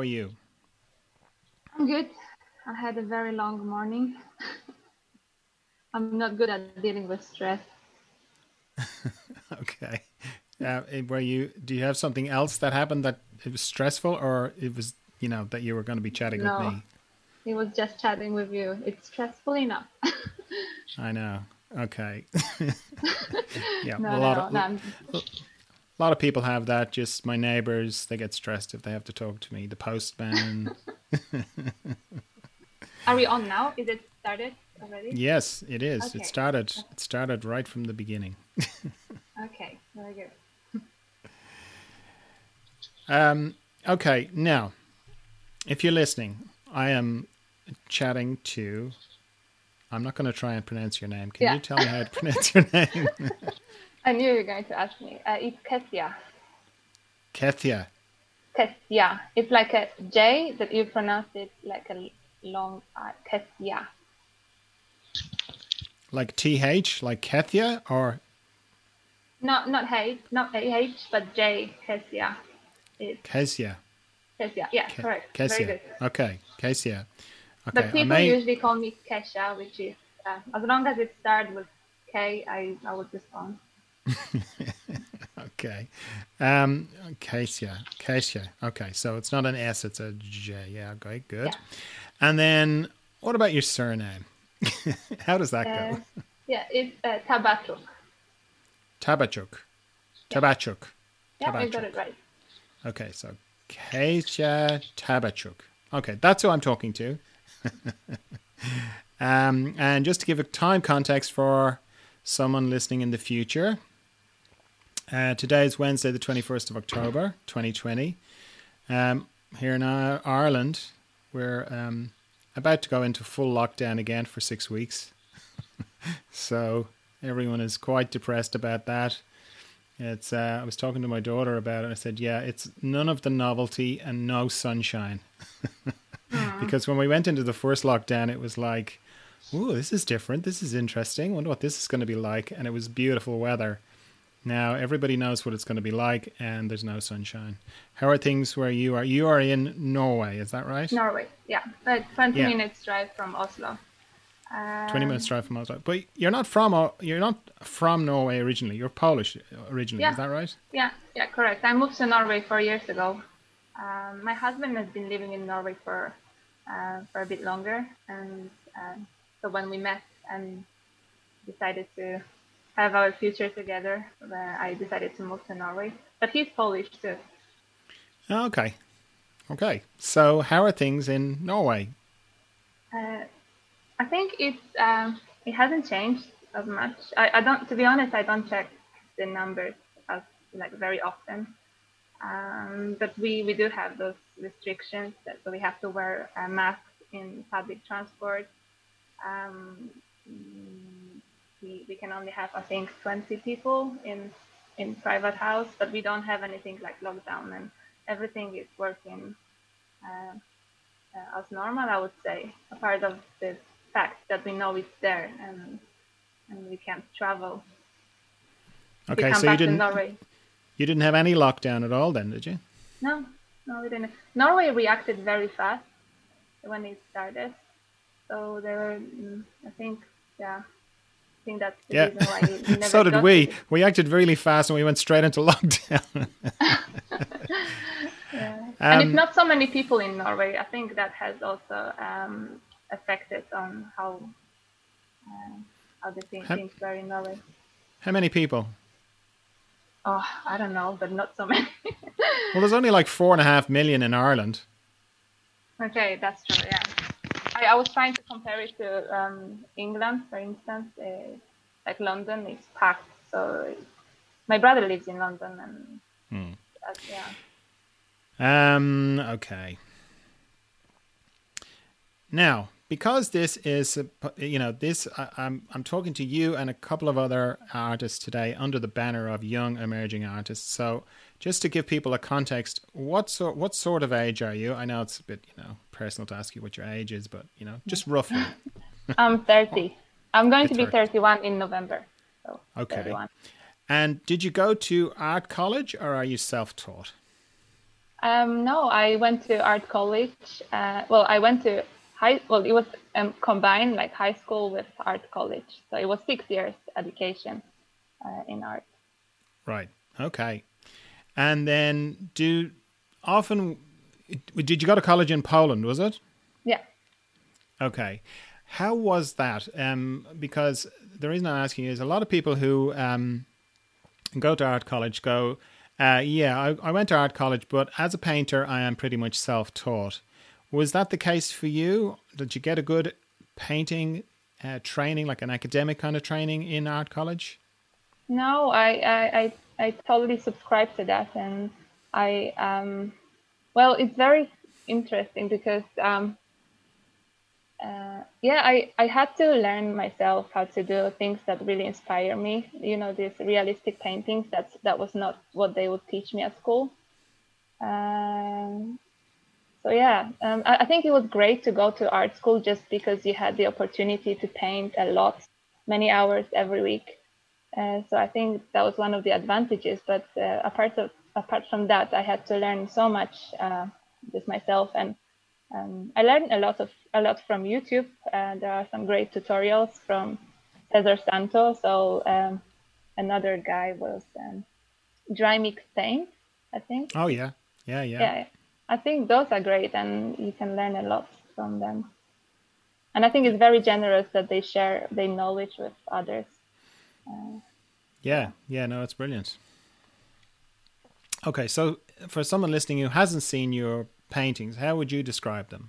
are you? I'm good. I had a very long morning. I'm not good at dealing with stress. Okay. Do you have something else that happened that it was stressful, or it was, that you were going to be chatting with No, me? it was just chatting with you. It's stressful enough. I know. Okay. Yeah. No, A no, lot no, of no. a lot of people have that. Just my neighbors, they get stressed if they have to talk to me. The postman. Are we on now? Is it started already? Yes, it is. It Okay. started. It started right from the beginning. Okay. Very good. Okay. Now, if you're listening, I am chatting to. I'm not going to try and pronounce your name. Can Yeah. you tell me how to pronounce your name? I knew you were going to ask me. It's Kessia. Kethia. Kessia. It's like a J that you pronounce it like a long I. Kessia. Like TH, like Kethia, or Not H, not AH, but J. Kessia. It's Kezia? Kessia. Yeah, correct. Very Kezia. good. Okay, Kezia. But Okay, I people may. usually call me Kesha, which is as long as it starts with K, I would respond. Okay. Kezia. Kezia. Okay, so it's not an S, it's a J. Yeah, okay, good. Yeah. And then, what about your surname? How does that go? Yeah, it's Tabachuk. Tabachuk. Yeah. Tabachuk. Yeah, you Tabachuk. got it right. Okay, so Kezia Tabachuk. Okay, that's who I'm talking to. And just to give a time context for someone listening in the future, today is Wednesday, the 21st of October, 2020. Here in Ireland, we're about to go into full lockdown again for 6 weeks. So everyone is quite depressed about that. It's. I was talking to my daughter about it. I said, "Yeah, it's none of the novelty and no sunshine." Because when we went into the first lockdown, it was like, "Ooh, this is different. This is interesting. Wonder what this is going to be like." And it was beautiful weather. Now everybody knows what it's going to be like, and there's no sunshine. How are things where you are? You are in Norway, is that right? Norway. Yeah, 20 Yeah. minutes drive from Oslo. 20 minutes drive from Oslo. But you're not from Norway originally. You're Polish originally, Yeah. is that right? Yeah, correct. I moved to Norway 4 years ago. My husband has been living in Norway for a bit longer, and so when we met and decided to have our future together, I decided to move to Norway. But he's Polish too. Okay. Okay. So how are things in Norway? I think it hasn't changed as much. I don't, to be honest, I don't check the numbers as like very often. But we do have those restrictions that so we have to wear a mask in public transport. We can only have, I think, 20 people in private house, but we don't have anything like lockdown, and everything is working as normal, I would say, apart of the fact that we know it's there and we can't travel. Okay, we come so back to Norway. You didn't have any lockdown at all then, did you? No, we didn't. Norway reacted very fast when it started, so they were, I think that's the reason why we never So did we. it. We acted really fast and we went straight into lockdown. And it's not so many people in Norway. I think that has also affected on how the things were in Norway. How many people? Oh, I don't know, but not so many. Well, there's only like 4.5 million in Ireland. Okay, that's true, yeah. I was trying to compare it to England, for instance. Like London is packed. So my brother lives in London, and Okay. Now, because this is, I'm talking to you and a couple of other artists today under the banner of Young Emerging Artists. So, just to give people a context, what sort of age are you? I know it's a bit, personal to ask you what your age is, but just roughly. I'm 30. I'm going to be 31 in November. So okay. 31. And did you go to art college or are you self-taught? No, I went to art college. Well, I went to well, it was combined like high school with art college. So it was 6 years education in art. Right. Okay. And then did you go to college in Poland, was it? Yeah. Okay. How was that? Because the reason I'm asking is a lot of people who go to art college go, I went to art college, but as a painter, I am pretty much self-taught. Was that the case for you? Did you get a good painting training, like an academic kind of training in art college? No, I totally subscribe to that, and I well, it's very interesting because I had to learn myself how to do things that really inspire me. You know, these realistic paintings. That was not what they would teach me at school. Um, I think it was great to go to art school just because you had the opportunity to paint a lot, many hours every week. So I think that was one of the advantages. But apart from that, I had to learn so much just myself, and I learned a lot from YouTube. There are some great tutorials from Cesar Santo. So another guy was Dry Mix Paint, I think. Oh, yeah. Yeah. Yeah, I think those are great, and you can learn a lot from them. And I think it's very generous that they share their knowledge with others. Yeah. No, it's brilliant. Okay, so for someone listening who hasn't seen your paintings, how would you describe them?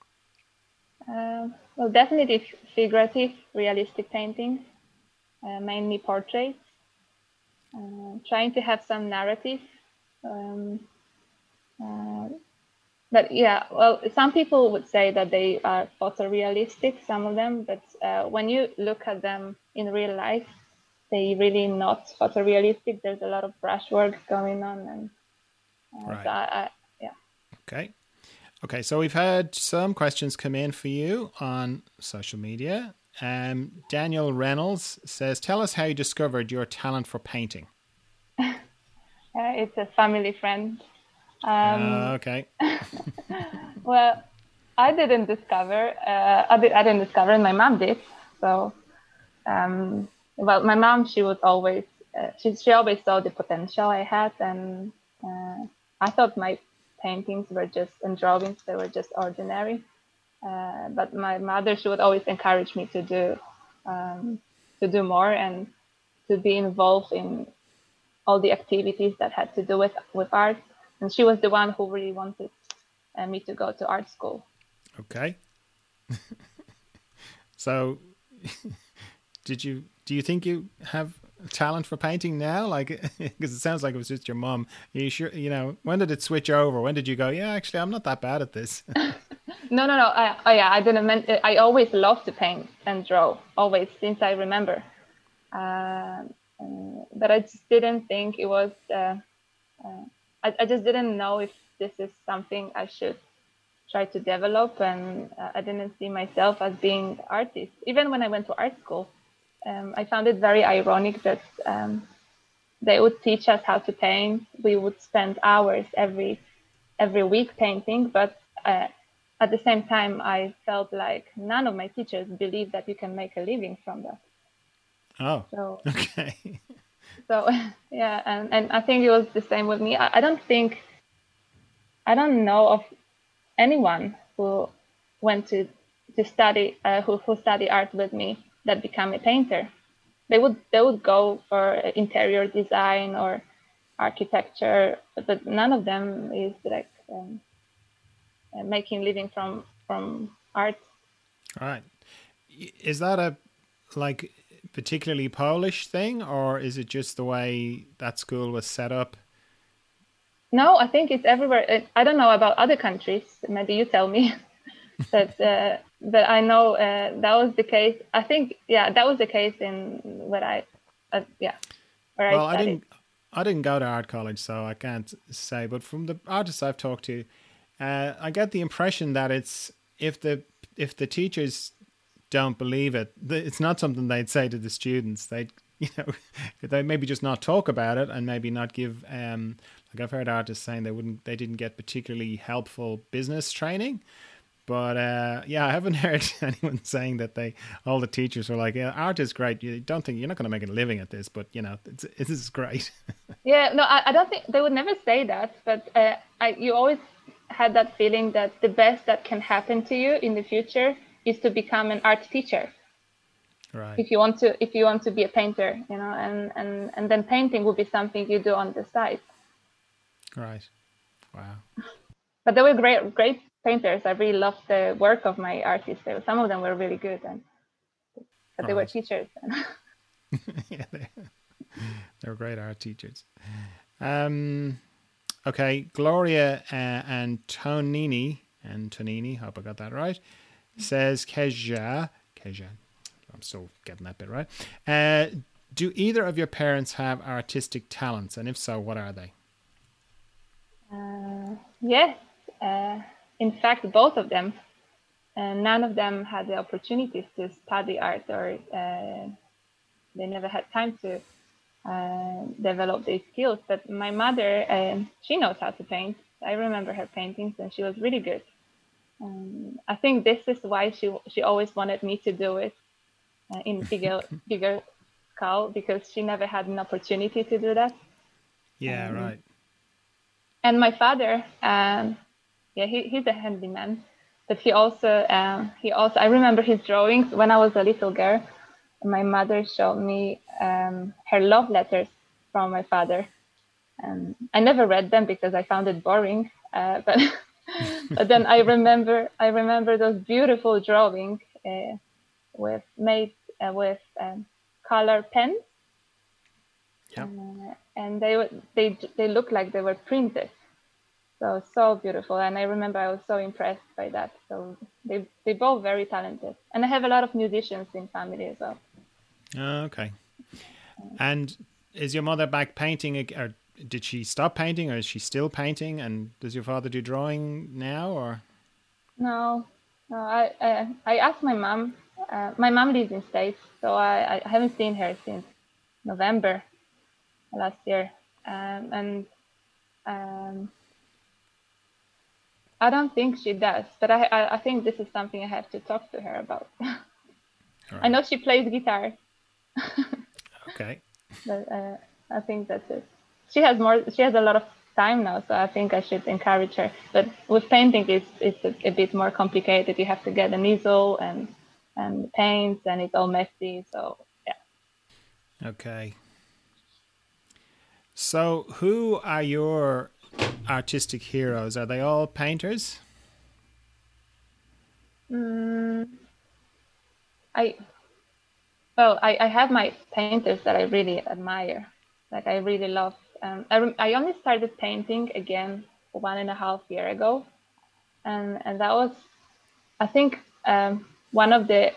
Well, definitely figurative, realistic paintings, mainly portraits, trying to have some narrative. Um, uh, but yeah, well, some people would say that they are photorealistic, some of them, but when you look at them in real life, they really not photorealistic. There's a lot of brushwork going on, and Right. yeah. Okay, so we've had some questions come in for you on social media. Daniel Reynolds says, tell us how you discovered your talent for painting. It's a family friend. Okay. Well, I didn't discover. I didn't discover it. My mom did. So, well, my mom, she was always she always saw the potential I had, and I thought my paintings were just and drawings they were just ordinary. But my mother, she would always encourage me to do more and to be involved in all the activities that had to do with art. And she was the one who really wanted me to go to art school. Okay. So, do you think you have talent for painting now? Like, because it sounds like it was just your mom. Are you sure? You know, when did it switch over? When did you go? Yeah, actually, I'm not that bad at this. No. I didn't mean. I always loved to paint and draw, always since I remember. But I just didn't think it was. I just didn't know if this is something I should try to develop, and I didn't see myself as being artist. Even when I went to art school, I found it very ironic that they would teach us how to paint. We would spend hours every week painting, but at the same time, I felt like none of my teachers believed that you can make a living from that. Oh, So, okay. so yeah, and I think it was the same with me. I don't know of anyone who went to study who study art with me that became a painter. They would go for interior design or architecture, but none of them is like making living from art. All right. Is that a like particularly Polish thing, or is it just the way that school was set up? No, I think it's everywhere. I don't know about other countries. Maybe you tell me. But I know that was the case. I think that was the case in where I Well, I studied. I didn't go to art college, so I can't say. But from the artists I've talked to, I get the impression that it's if the teachers don't believe it, it's not something they'd say to the students. you know, they maybe just not talk about it and maybe not give. Like I've heard artists saying they didn't get particularly helpful business training. But yeah, I haven't heard anyone saying that all the teachers were like, yeah, art is great. You don't think you're not going to make a living at this, but you know, this is great. Yeah, no, I don't think they would never say that, but you always had that feeling that the best that can happen to you in the future is to become an art teacher. Right. If you want to be a painter, you know, and then painting would be something you do on the side. Right. Wow. But they were great painters. I really loved the work of my artists. Some of them were really good, but they were teachers. Yeah, they were great art teachers. Okay, Gloria Antonini, hope I got that right, says Keja, I'm still getting that bit right. Do either of your parents have artistic talents? And if so, what are they? Yes. In fact, both of them. None of them had the opportunities to study art, or they never had time to develop these skills. But my mother, she knows how to paint. I remember her paintings, and she was really good. I think this is why she always wanted me to do it in bigger scale, because she never had an opportunity to do that. Yeah, right. And my father, he's a handyman, but he also I remember his drawings when I was a little girl. My mother showed me her love letters from my father. I never read them because I found it boring. But but then I remember those beautiful drawings made with color pens. Yep. And they looked like they were printed. So beautiful. And I remember I was so impressed by that. So they both very talented. And I have a lot of musicians in family as well. Okay. And is your mother back painting, or did she stop painting, or is she still painting? And does your father do drawing now, or? No. I asked my mom. My mom lives in States, so I haven't seen her since November last year. I don't think she does, but I think this is something I have to talk to her about. Right. I know she plays guitar. Okay. But I think that's it. She has a lot of time now, so I think I should encourage her. But with painting, it's a bit more complicated. You have to get an easel and paints, and it's all messy. So yeah. Okay. So who are your artistic heroes? Are they all painters? I have my painters that I really admire, like I really love. I only started painting again 1.5 years ago, and that was, I think, one of the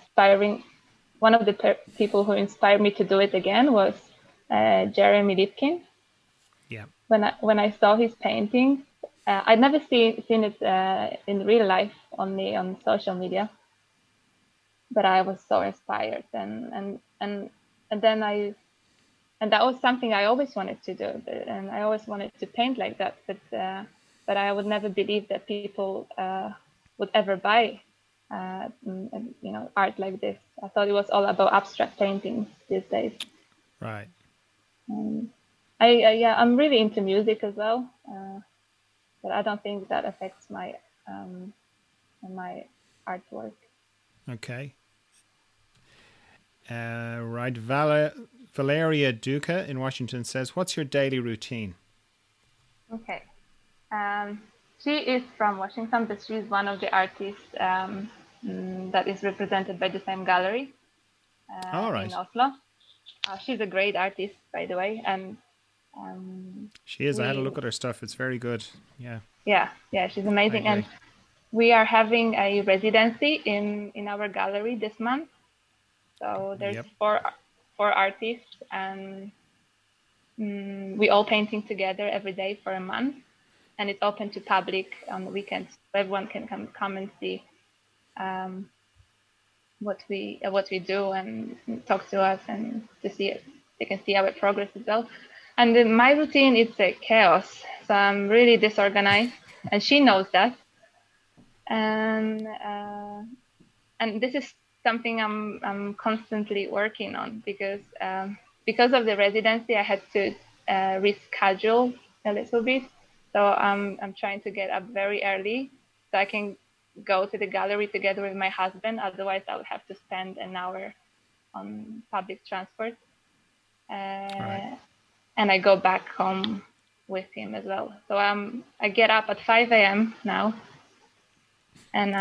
people who inspired me to do it again was Jeremy Lipkin. Yeah. When I saw his painting, I'd never seen it in real life, only on social media. But I was so inspired, and then that was something I always wanted to do, and I always wanted to paint like that. But I would never believe that people would ever buy, art like this. I thought it was all about abstract painting these days. Right. I'm really into music as well, but I don't think that affects my my artwork. Okay. Right. Valeria Duca in Washington says, "What's your daily routine?" Okay. She is from Washington, but she's one of the artists that is represented by the same gallery in Oslo. She's a great artist, by the way, and she is. I had a look at her stuff. It's very good. Yeah. Yeah, she's amazing, and we are having a residency in our gallery this month. So there's four artists, and we all painting together every day for a month, and it's open to public on the weekends. So everyone can come and see. what we do and talk to us and to see it. They can see our progress as well. And my routine is a chaos, so I'm really disorganized, and she knows that. And this is something I'm constantly working on because of the residency, I had to reschedule a little bit. So I'm trying to get up very early so I can go to the gallery together with my husband. Otherwise, I would have to spend an hour on public transport, Right. and I go back home with him as well. So I get up at 5 a.m. now, and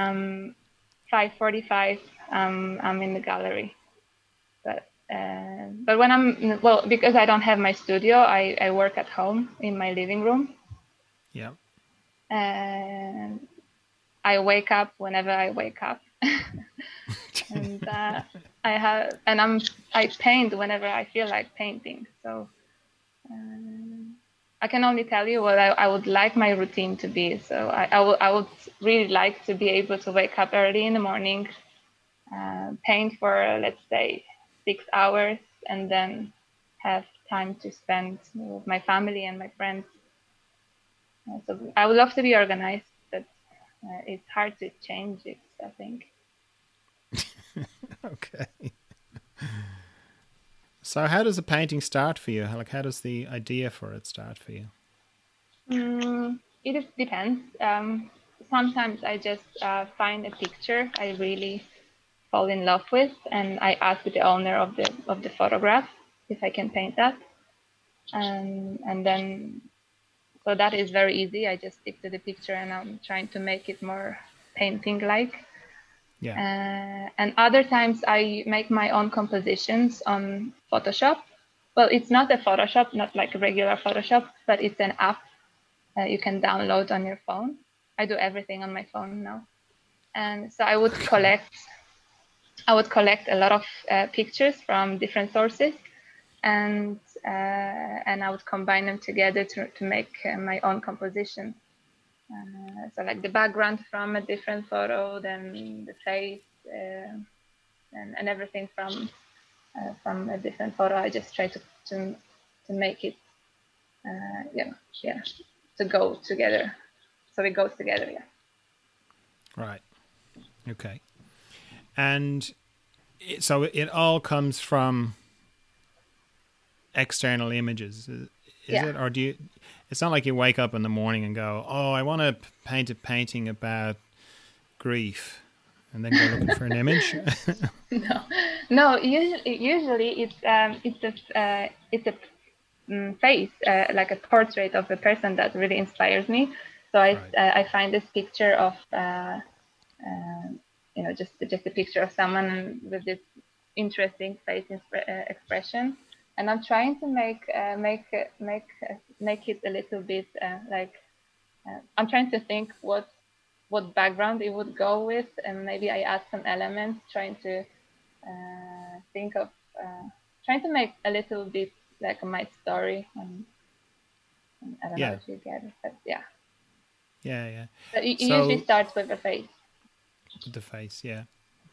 5:45 I'm in the gallery. But when because I don't have my studio, I work at home in my living room, Yeah. and I wake up whenever I wake up, and I paint whenever I feel like painting. So I can only tell you what I would like my routine to be. So I would really like to be able to wake up early in the morning, paint for, let's say, 6 hours, and then have time to spend with my family and my friends. So I would love to be organized, but it's hard to change it, I think. Okay. So how does a painting start for you? Like, how does the idea for it start for you? It depends. Sometimes I just find a picture I really fall in love with, and I ask the owner of the photograph if I can paint that, and then so that is very easy. I just stick to the picture, and I'm trying to make it more painting like. Yeah. And other times I make my own compositions on Photoshop. Well, it's not a Photoshop, not like a regular Photoshop, but it's an app you can download on your phone. I do everything on my phone now. And so Okay. I would collect a lot of pictures from different sources, and I would combine them together to make my own composition. So like the background from a different photo, then the face, and everything from a different photo. I just try to make it, yeah, to go together. So it goes together, yeah. Right. Okay. And so it all comes from external images, is Yeah. it? Or do you? It's not like you wake up in the morning and go, "Oh, I want to paint a painting about grief," and then go looking for an image. No, no. Usually it's a face, like a portrait of a person that really inspires me. So Right. I find this picture of just a picture of someone with this interesting face expression, and I'm trying to make it a little bit like I'm trying to think what background it would go with, and maybe I add some elements, trying to think of trying to make a little bit like my story. And I don't know Yeah. if you get it, but yeah. Yeah. Yeah. But it usually So starts with a face. the face. Yeah.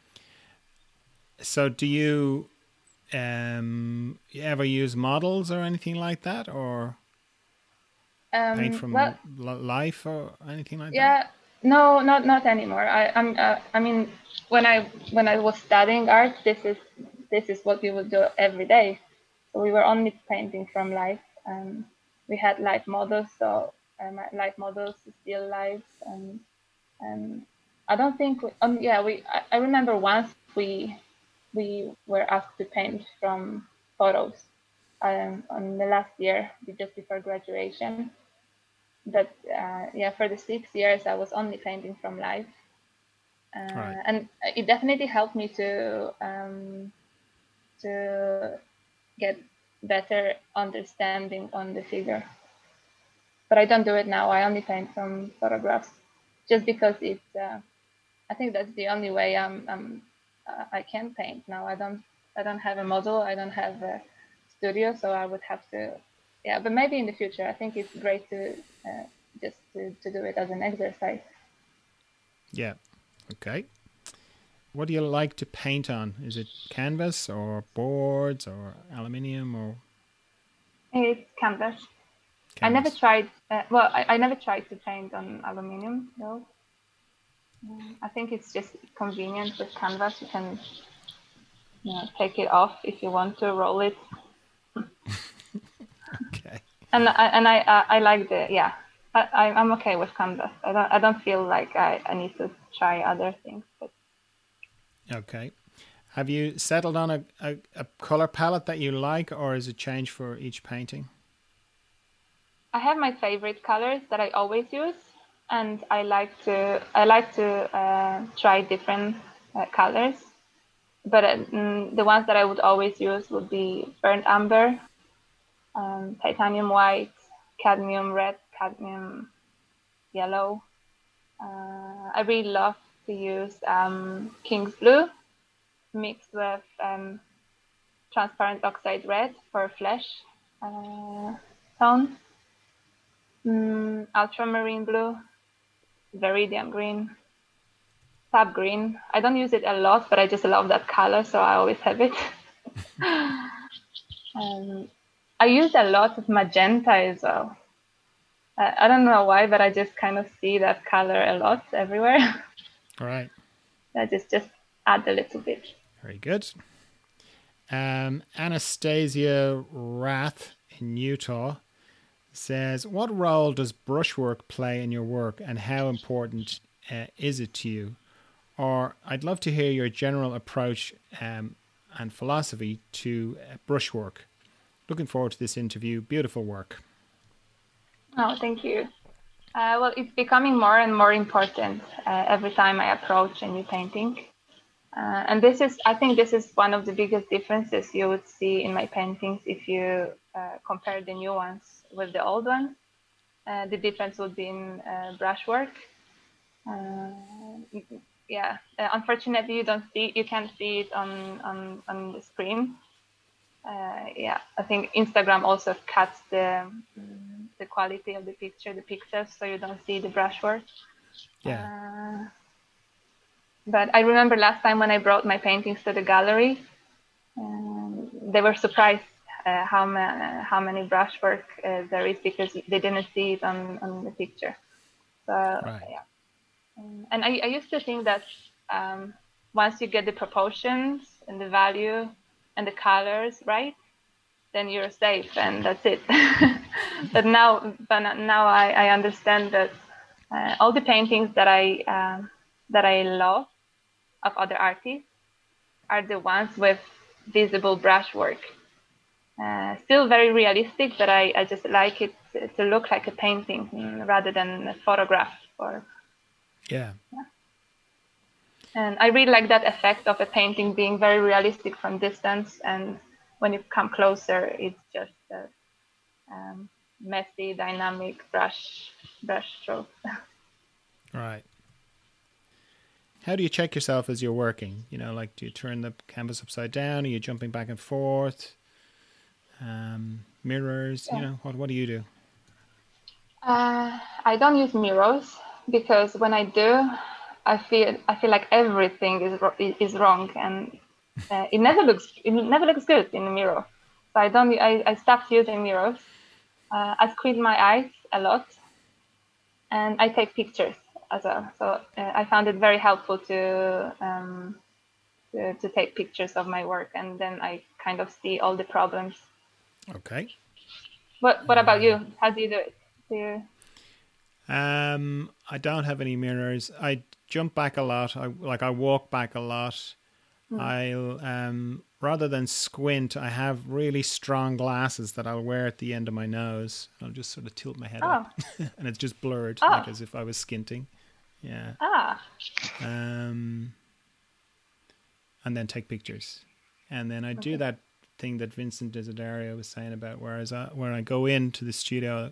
So do you you ever use models or anything like that, or paint Well, from life or anything like that? yeah, no, not anymore. I mean, when I was studying art, this is what we would do every day. So we were only painting from life. We had live models, so live models, still life, and I don't think yeah, I remember once we were asked to paint from photos on the last year just before graduation. But yeah, for the 6 years I was only painting from life, Right. and it definitely helped me to get better understanding on the figure. But I don't do it now. I only paint from photographs, just because it's. I think that's the only way I can paint now. I don't have a model. I don't have a studio, so I would have to. Yeah, but maybe in the future, I think it's great to just to do it as an exercise. Yeah. Okay. what do you like to paint on? Is it canvas or boards or aluminium or It's canvas. I never canvas? tried. I never tried to paint on aluminium though. I think it's just convenient with canvas. You can, take it off if you want to roll it. Okay. I like the yeah. I'm okay with canvas. I don't feel like I need to try other things. But Okay. Have you settled on a color palette that you like, or is it change for each painting? I have my favorite colors that I always use, and I like to try different colors. But the ones that I would always use would be burnt umber, titanium white, cadmium red, cadmium yellow. I really love to use King's blue mixed with transparent oxide red for flesh tone. Ultramarine blue, viridian green, sap green. I don't use it a lot, but I just love that color, so I always have it. I use a lot of magenta as well. I don't know why, but I just kind of see that color a lot everywhere. All right. I just add a little bit. Very good. Anastasia Rath in Utah says, what role does brushwork play in your work and how important is it to you? Or I'd love to hear your general approach and philosophy to brushwork. Looking forward to this interview. Beautiful work. Oh, thank you. Well, it's becoming more and more important every time I approach a new painting. And I think this is one of the biggest differences you would see in my paintings if you compare the new ones with the old ones. The difference would be in brushwork. Unfortunately, you can't see it on the screen. I think Instagram also cuts the quality of the picture, the pixels, so you don't see the brushwork. Yeah. But I remember last time when I brought my paintings to the gallery, they were surprised how many brushwork there is because they didn't see it on the picture. So Right. yeah, and I used to think that once you get the proportions and the value and the colors right, then you're safe and that's it. but now I understand that all the paintings that I love of other artists are the ones with visible brushwork. Still very realistic, but I just like it to look like a painting rather than a photograph. Yeah. And I really like that effect of a painting being very realistic from distance, and when you come closer, it's just a messy, dynamic brush stroke. Right. How do you check yourself as you're working? Like, do you turn the canvas upside down? Are you jumping back and forth? Mirrors, Yeah. What do you do? I don't use mirrors because when I do, I feel like everything is wrong, and it never looks good in the mirror. So I stopped using mirrors. I squeeze my eyes a lot, and I take pictures as well. So I found it very helpful to take pictures of my work, and then I kind of see all the problems. Okay. What about you? How do you do it? Do you... I don't have any mirrors. I jump back a lot. I walk back a lot. I'll rather than squint, I have really strong glasses that I'll wear at the end of my nose. I'll just sort of tilt my head up, and it's just blurred, like as if I was squinting. Yeah. And then take pictures, and then I do that thing that Vincent Desiderio was saying about when I go into the studio,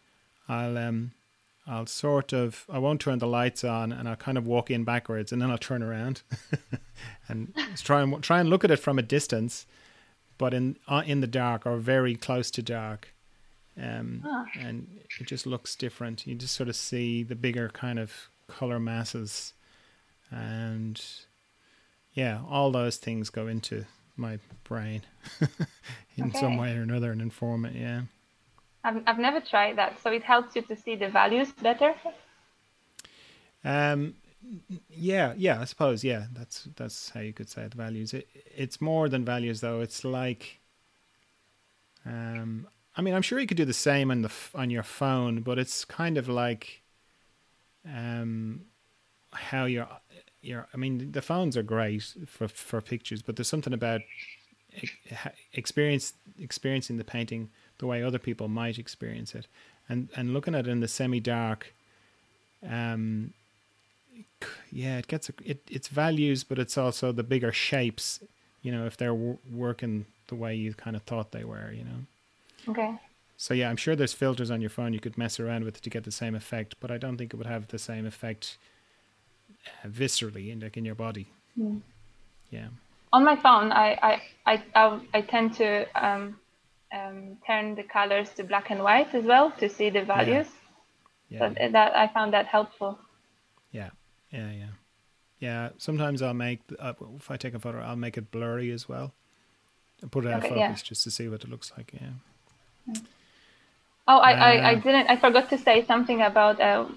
I'll I won't turn the lights on, and I'll kind of walk in backwards, and then I'll turn around and try and look at it from a distance, but in the dark or very close to dark, and it just looks different. You just sort of see the bigger kind of color masses, and Yeah, all those things go into my brain in some way or another and inform it. Yeah. I've never tried that. So it helps you to see the values better. Yeah, I suppose. Yeah, that's how you could say it, the values. It's more than values, though. It's like, I mean, I'm sure you could do the same on your phone, but it's kind of like, how your. I mean, the phones are great for pictures, but there's something about experiencing the painting the way other people might experience it, and looking at it in the semi-dark. Yeah, it's values, but it's also the bigger shapes. If they're working the way you kind of thought they were. Okay. So yeah, I'm sure there's filters on your phone you could mess around with to get the same effect, but I don't think it would have the same effect viscerally in your body. Yeah. On my phone, I tend to turn the colors to black and white as well to see the values. Yeah. So that I found that helpful. Yeah. Sometimes I'll make if I take a photo, I'll make it blurry as well, and put it out of focus just to see what it looks like. Yeah. Oh, I forgot to say something about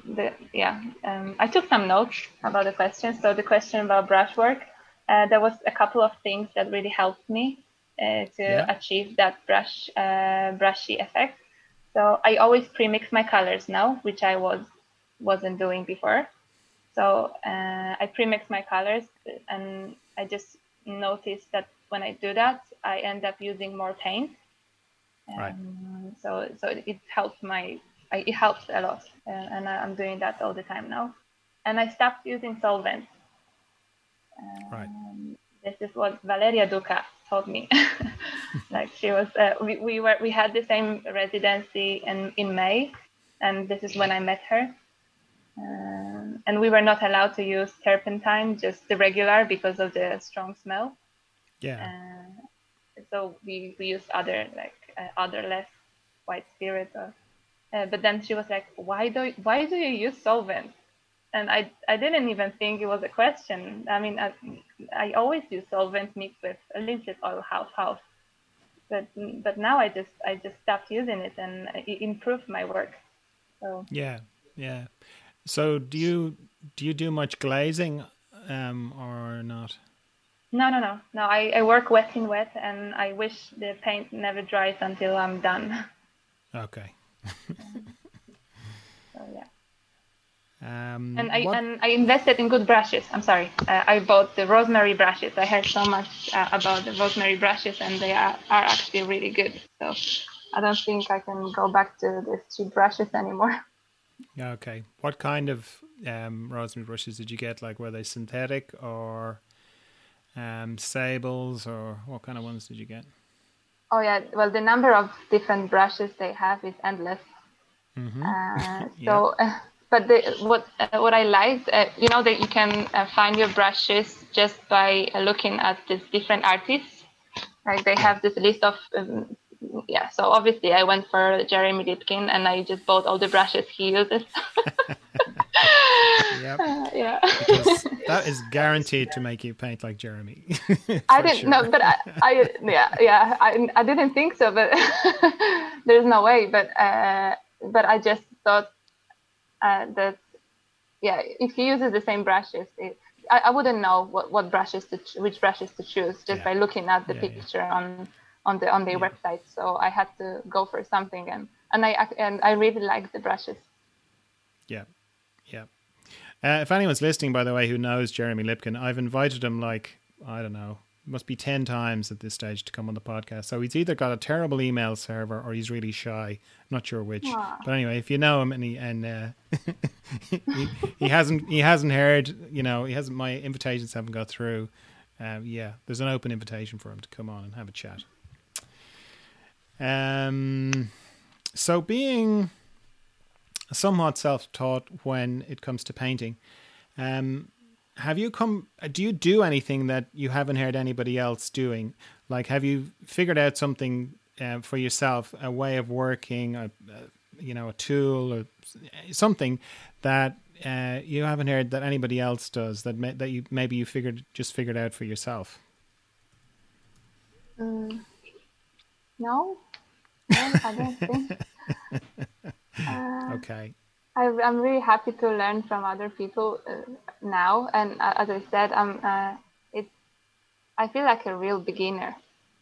I took some notes about the question. So the question about brushwork, there was a couple of things that really helped me to achieve that brushy effect. So I always pre-mix my colors now, which I wasn't doing before. So I pre-mix my colors, and I just noticed that when I do that, I end up using more paint. Right. So it helps it helps a lot, and I'm doing that all the time now. And I stopped using solvents. Right. This is what Valeria Duca told me. Like she was, we had the same residency in May, and this is when I met her. And we were not allowed to use turpentine, just the regular, because of the strong smell. Yeah. So we used other less white spirit. But then she was like, "Why do you use solvent?" And I didn't even think it was a question. I mean, I always use solvent mixed with linseed oil half. But now I just stopped using it, and it improved my work. So yeah. So do you do much glazing, or not? No. I work wet in wet, and I wish the paint never dries until I'm done. Okay. So yeah. And I invested in good brushes. I'm sorry. I bought the rosemary brushes. I heard so much about the rosemary brushes, and they are actually really good. So I don't think I can go back to these cheap brushes anymore. Okay. What kind of rosemary brushes did you get? Like, were they synthetic or sables, or what kind of ones did you get? Oh yeah. Well, the number of different brushes they have is endless. So. But what I liked, that you can find your brushes just by looking at these different artists. Like they have this list of, So obviously I went for Jeremy Lipkin, and I just bought all the brushes he uses. Yep. Yeah. Because that is guaranteed to make you paint like Jeremy. I didn't know, but I didn't think so, but there's no way. But I just thought. That if he uses the same brushes, I wouldn't know which brushes to choose just by looking at the picture on their website. So I had to go for something, and I really like the brushes. Yeah. If anyone's listening, by the way, who knows Jeremy Lipkin, I've invited him I don't know, must be 10 times at this stage to come on the podcast. So he's either got a terrible email server or he's really shy. I'm not sure which. Aww. But anyway, if you know him and he hasn't heard, my invitations haven't got through. There's an open invitation for him to come on and have a chat. So being somewhat self-taught when it comes to painting, do you do anything that you haven't heard anybody else doing? Like, have you figured out something for yourself, a way of working, a tool or something that you haven't heard that anybody else does that maybe you figured out for yourself? No, I don't think. Okay. I'm really happy to learn from other people now, and as I said, I feel like a real beginner.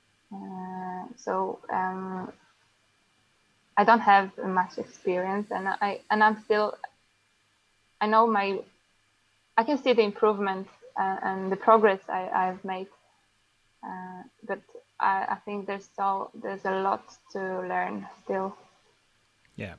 So I don't have much experience, and I'm still. I know I can see the improvement and the progress I've made, but I think there's a lot to learn still. Yeah.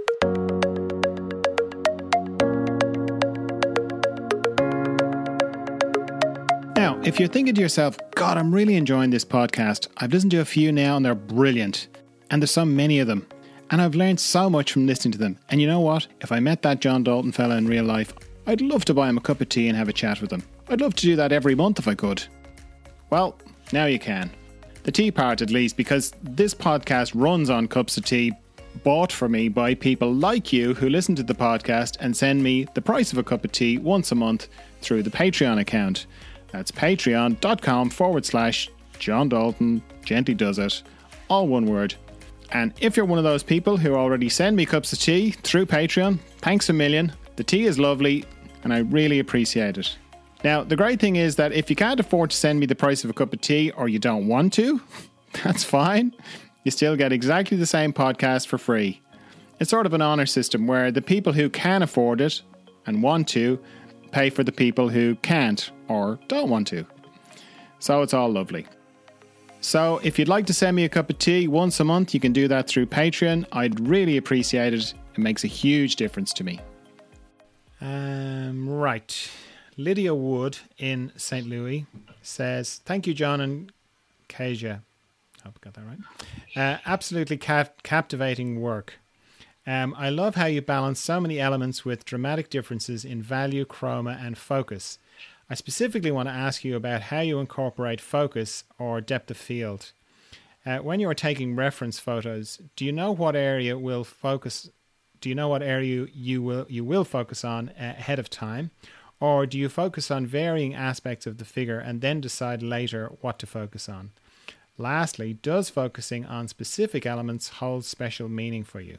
Now, if you're thinking to yourself, God, I'm really enjoying this podcast. I've listened to a few now and they're brilliant. And there's so many of them. And I've learned so much from listening to them. And you know what? If I met that John Dalton fella in real life, I'd love to buy him a cup of tea and have a chat with him. I'd love to do that every month if I could. Well, now you can. The tea part at least, because this podcast runs on cups of tea bought for me by people like you who listen to the podcast and send me the price of a cup of tea once a month through the Patreon account. That's patreon.com/John Dalton Gently Does It, all one word. And if you're one of those people who already send me cups of tea through Patreon, thanks a million. The tea is lovely and I really appreciate it. Now, the great thing is that if you can't afford to send me the price of a cup of tea or you don't want to, that's fine. You still get exactly the same podcast for free. It's sort of an honour system where the people who can afford it and want to pay for the people who can't or don't want to. So it's all lovely. So if you'd like to send me a cup of tea once a month, you can do that through Patreon. I'd really appreciate it. It makes a huge difference to me. Right. Lydia Wood in St. Louis says, thank you, John and Kezia. I hope I got that right. Absolutely captivating work. I love how you balance so many elements with dramatic differences in value, chroma, and focus. I specifically want to ask you about how you incorporate focus or depth of field. When you are taking reference photos, do you know what area will focus? Do you know what area you will focus on ahead of time, or do you focus on varying aspects of the figure and then decide later what to focus on? Lastly, does focusing on specific elements hold special meaning for you?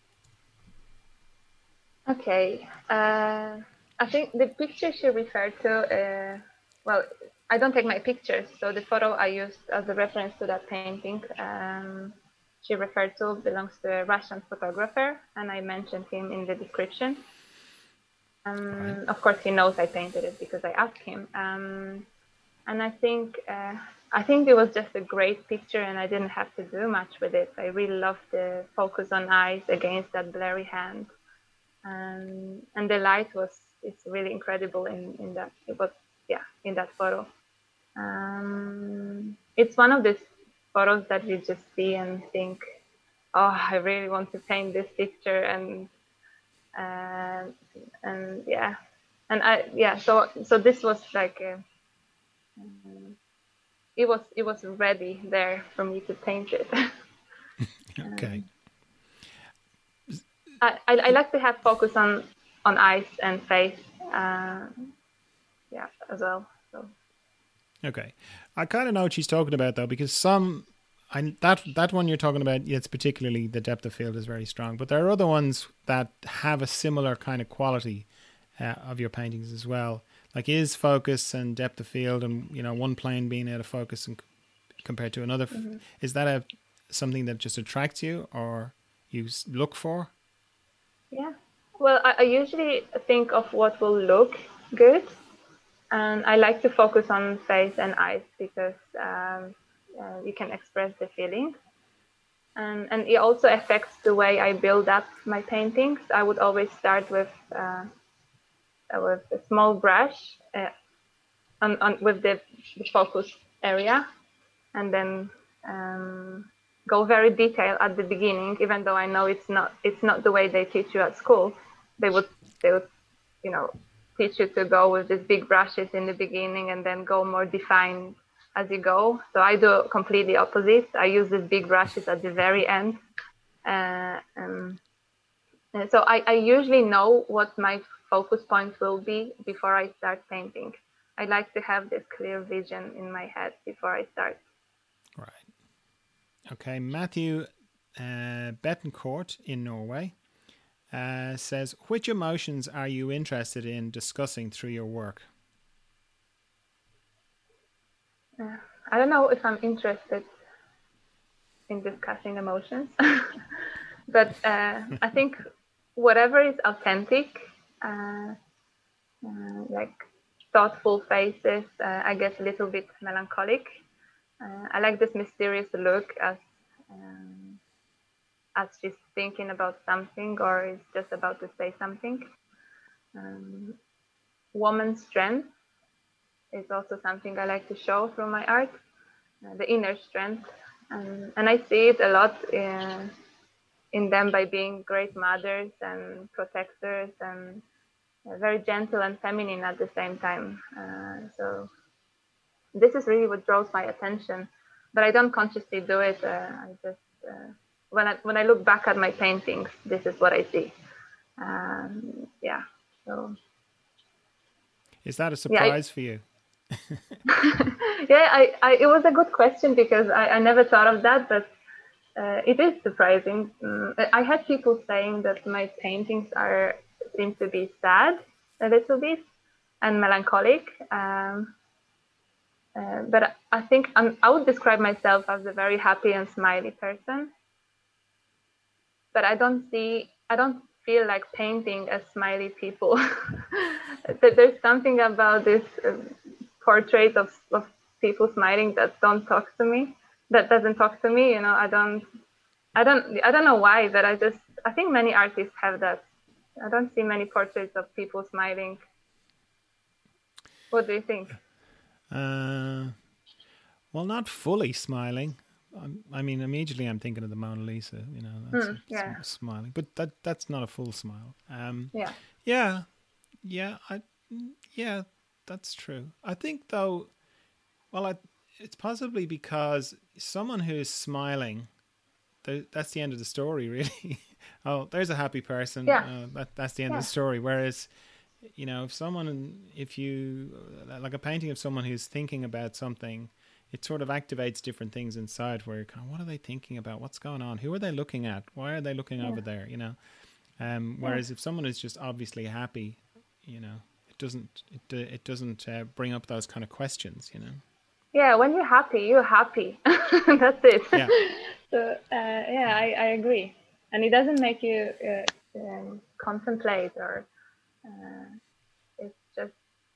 Okay. I think the picture she referred to, well, I don't take my pictures, so the photo I used as a reference to that painting she referred to belongs to a Russian photographer, and I mentioned him in the description. Right. Of course, he knows I painted it because I asked him. And I think it was just a great picture, and I didn't have to do much with it. I really loved the focus on eyes against that blurry hand, and the light it's really incredible in that. It was in that photo. It's one of these photos that you just see and think, oh, I really want to paint this picture, so this was like it was ready there for me to paint it. Okay. I like to have focus on eyes and face as well. So. Okay, I kind of know what she's talking about though, because that one you're talking about, it's particularly the depth of field is very strong, but there are other ones that have a similar kind of quality of your paintings as well. Like, is focus and depth of field, and one plane being out of focus and compared to another, is that something that just attracts you or you look for? Yeah, well, I usually think of what will look good, and I like to focus on face and eyes because you can express the feeling, and it also affects the way I build up my paintings. I would always start with a small brush with the focus area, and then go very detailed at the beginning, even though I know it's not the way they teach you at school. They would teach you to go with these big brushes in the beginning and then go more defined as you go. So I do completely opposite. I use these big brushes at the very end, and So I usually know what my focus point will be before I start painting. I like to have this clear vision in my head before I start. Right. Okay, Matthew Betancourt in Norway says, which emotions are you interested in discussing through your work? I don't know if I'm interested in discussing emotions, but I think whatever is authentic, like thoughtful faces, I get a little bit melancholic. I like this mysterious look as she's thinking about something or is just about to say something. Woman's strength is also something I like to show through my art, the inner strength. And I see it a lot in them by being great mothers and protectors and very gentle and feminine at the same time. So this is really what draws my attention, but I don't consciously do it. I just when I look back at my paintings, this is what I see. Yeah. So. Is that a surprise for you? Yeah, it was a good question because I never thought of that, but it is surprising. I had people saying that my paintings seem to be sad a little bit and melancholic. But I think I would describe myself as a very happy and smiley person. But I don't feel like painting as smiley people. There's something about this portrait of people smiling that doesn't talk to me. I don't know why, but I think many artists have that. I don't see many portraits of people smiling. What do you think? Well, not fully smiling. I mean, immediately I'm thinking of the Mona Lisa. That's smiling, but that's not a full smile. Yeah, that's true. I think though, it's possibly because someone who's smiling, that's the end of the story, really. Oh, there's a happy person. Yeah. That's the end of the story. Whereas, if you like a painting of someone who's thinking about something, it sort of activates different things inside where you're kind of, what are they thinking about? What's going on? Who are they looking at? Why are they looking over there? Whereas if someone is just obviously happy, it doesn't bring up those kind of questions. Yeah, when you're happy, that's it. Yeah. So I agree, and it doesn't make you contemplate or it's just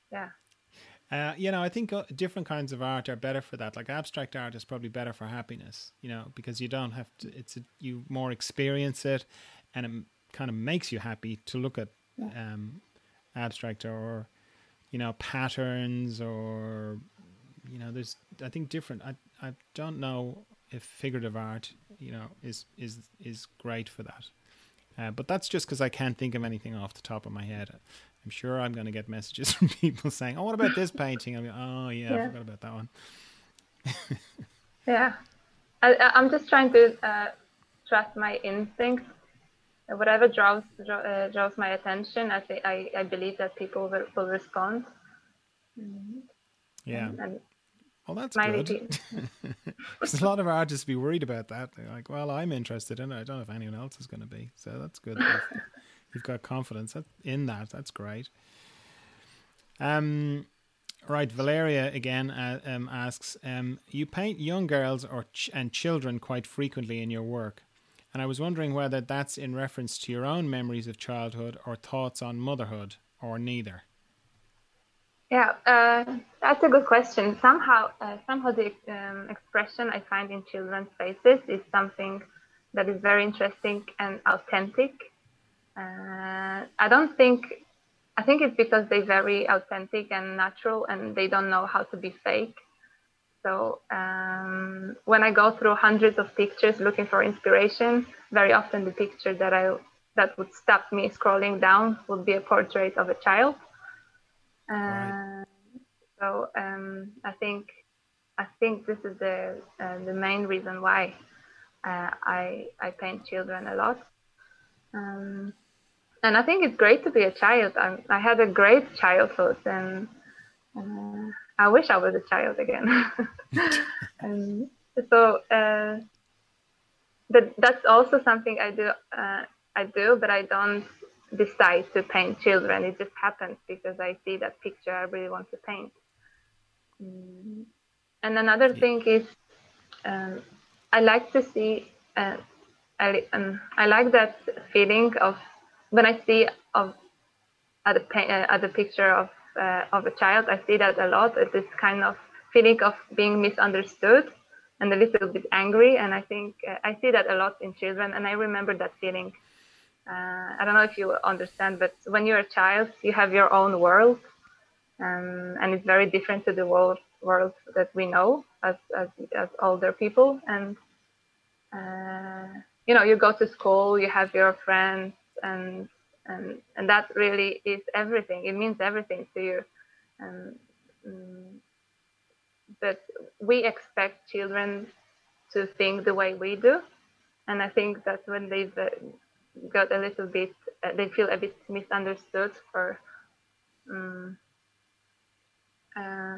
I think different kinds of art are better for that. Like abstract art is probably better for happiness, because you don't have to. You more experience it, and it kind of makes you happy to look at abstract or patterns or there's I think different. I don't know if figurative art is great for that, but that's just because I can't think of anything off the top of my head. I'm sure I'm going to get messages from people saying, "Oh, what about this painting?" I'm going, "Oh, yeah, I forgot about that one." Yeah, I'm just trying to trust my instincts. Whatever draws my attention, I believe that people will respond. Yeah. Well, that's good. There's a lot of artists be worried about that. They're like, "Well, I'm interested in it. I don't know if anyone else is going to be." So that's good. You've got confidence in that. That's great. Right, Valeria again asks, you paint young girls and children quite frequently in your work, and I was wondering whether that's in reference to your own memories of childhood or thoughts on motherhood, or neither. Yeah, that's a good question. Somehow the expression I find in children's faces is something that is very interesting and authentic. I think it's because they're very authentic and natural and they don't know how to be fake. So when I go through hundreds of pictures looking for inspiration, very often the picture that would stop me scrolling down would be a portrait of a child. Right. So I think this is the main reason why I paint children a lot. And I think it's great to be a child. I had a great childhood, and I wish I was a child again. And so that's also something I do. I do, but I don't decide to paint children. It just happens because I see that picture I really want to paint. Mm. And another Yeah. thing is, um, I like to see. I like that feeling of when I see of at the picture of a child. I see that a lot. This kind of feeling of being misunderstood and a little bit angry. And I think I see that a lot in children. And I remember that feeling. I don't know if you understand, but when you're a child, you have your own world, and it's very different to the world that we know as older people. And you go to school, you have your friends, and and that really is everything. It means everything to you. And but we expect children to think the way we do, and I think that when they've got a little bit, they feel a bit misunderstood, or um, uh,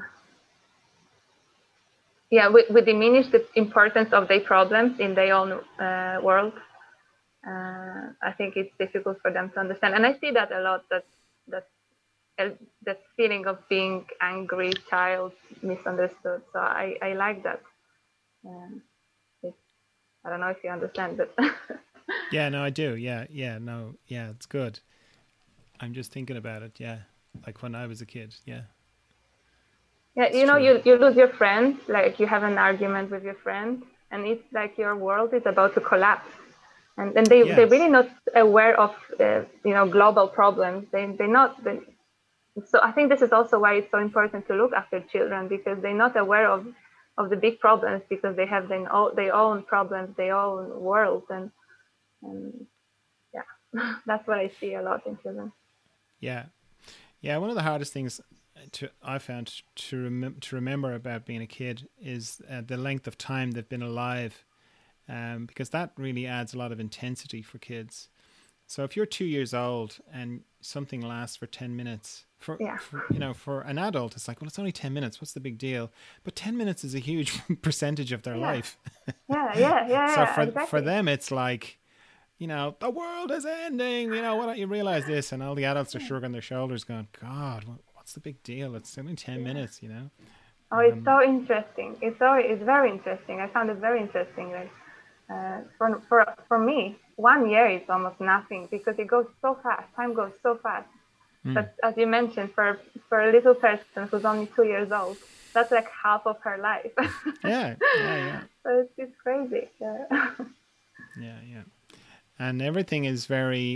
yeah, we diminish the importance of their problems in their own world. I think it's difficult for them to understand, and I see that a lot. That uh, that feeling of being angry, child, misunderstood. So I like that. Um, it's, I don't know if you understand, but Yeah, no, I do. Yeah, yeah, no, yeah, it's good. I'm just thinking about it. Yeah, like when I was a kid. Yeah, yeah, it's true. you lose your friend, like you have an argument with your friend, and it's like your world is about to collapse. And they're Yes. really not aware of global problems. They're not. So I think this is also why it's so important to look after children, because they're not aware of the big problems, because they have their own problems, their own world, and yeah, that's what I see a lot in children. Yeah. Yeah. One of the hardest things I found to remember about being a kid is the length of time they've been alive, because that really adds a lot of intensity for kids. So if you're 2 years old and something lasts for 10 minutes, Yeah, for an adult, it's like, well, it's only 10 minutes. What's the big deal? But 10 minutes is a huge percentage of their yeah, life. So yeah, for exactly. them, it's like, the world is ending. Why don't you realize this? And all the adults are Yeah, shrugging their shoulders, going, God, what's the big deal? It's only 10 minutes. oh, it's so interesting. It's very interesting. I found it very interesting. Like for me, 1 year is almost nothing, because it goes so fast. Time goes so fast. Mm. But as you mentioned, for a little person who's only 2 years old, that's like half of her life. Yeah, yeah, yeah, So it's crazy. Yeah. yeah, yeah. And everything is very